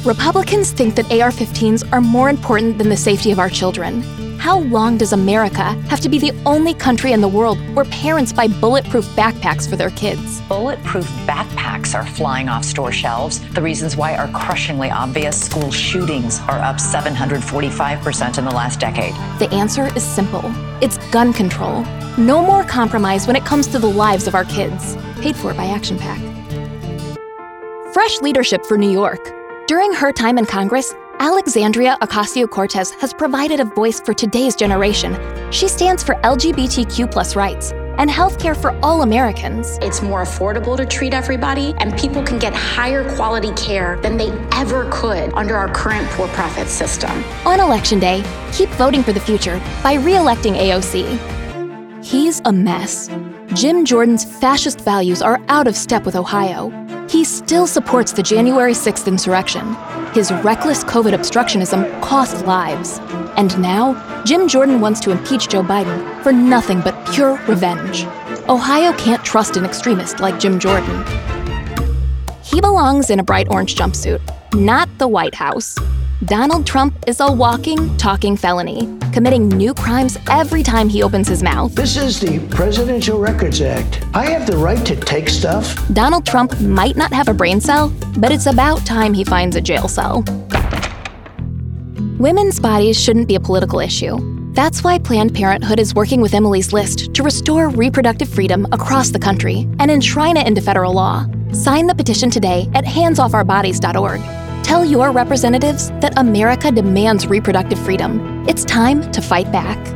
Republicans think that AR-15s are more important than the safety of our children. How long does America have to be the only country in the world where parents buy bulletproof backpacks for their kids? Bulletproof backpacks are flying off store shelves. The reasons why are crushingly obvious. School shootings are up 745% in the last decade. The answer is simple. It's gun control. No more compromise when it comes to the lives of our kids. Paid for by Action Pack. Fresh leadership for New York. During her time in Congress, Alexandria Ocasio-Cortez has provided a voice for today's generation. She stands for LGBTQ+ rights and healthcare for all Americans. It's more affordable to treat everybody, and people can get higher quality care than they ever could under our current for-profit system. On Election Day, keep voting for the future by re-electing AOC. He's a mess. Jim Jordan's fascist values are out of step with Ohio. He still supports the January 6th insurrection. His reckless COVID obstructionism cost lives. And now, Jim Jordan wants to impeach Joe Biden for nothing but pure revenge. Ohio can't trust an extremist like Jim Jordan. He belongs in a bright orange jumpsuit, not the White House. Donald Trump is a walking, talking felony, committing new crimes every time he opens his mouth. This is the Presidential Records Act. I have the right to take stuff. Donald Trump might not have a brain cell, but it's about time he finds a jail cell. Women's bodies shouldn't be a political issue. That's why Planned Parenthood is working with Emily's List to restore reproductive freedom across the country and enshrine it into federal law. Sign the petition today at handsoffourbodies.org. Tell your representatives that America demands reproductive freedom. It's time to fight back.